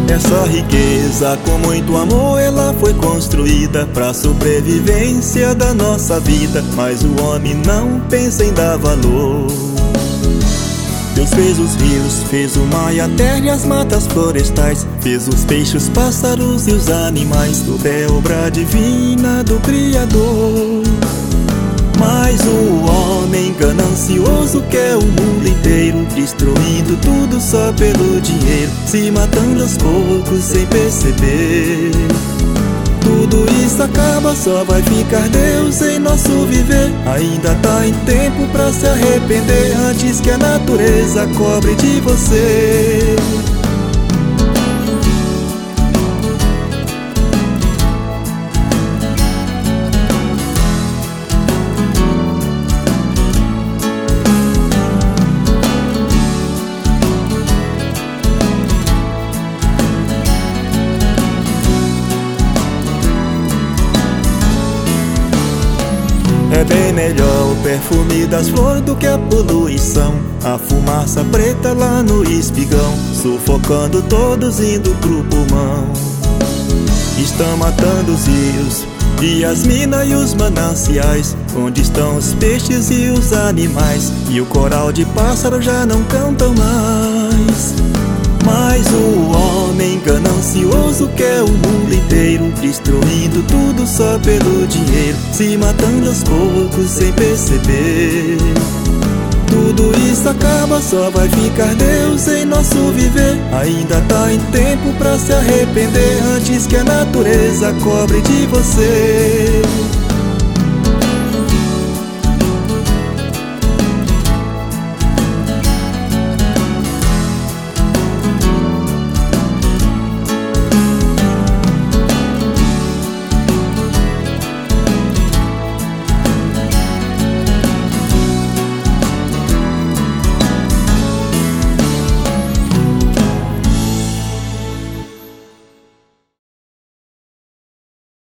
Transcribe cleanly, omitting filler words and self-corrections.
Essa riqueza com muito amor ela foi construída pra sobrevivência da nossa vida, mas o homem não pensa em dar valor. Deus fez os rios, fez o mar e a terra e as matas florestais, fez os peixes, os pássaros e os animais, tudo é obra divina do Criador. Mas o homem ganancioso quer o mundo inteiro, destruindo tudo só pelo dinheiro, se matando aos poucos sem perceber. Tudo isso acaba, só vai ficar Deus em nosso viver. Ainda tá em tempo pra se arrepender, antes que a natureza cobre de você. É bem melhor o perfume das flores do que a poluição, a fumaça preta lá no espigão, sufocando todos indo pro pulmão. Estão matando os rios e as minas e os mananciais, onde estão os peixes e os animais, e o coral de pássaro já não cantam mais. Mas o homem ganancioso quer o mundo inteiro, destruindo tudo só pelo dinheiro, se matando aos poucos sem perceber. Tudo isso acaba, só vai ficar Deus em nosso viver. Ainda tá em tempo pra se arrepender, antes que a natureza cobre de você.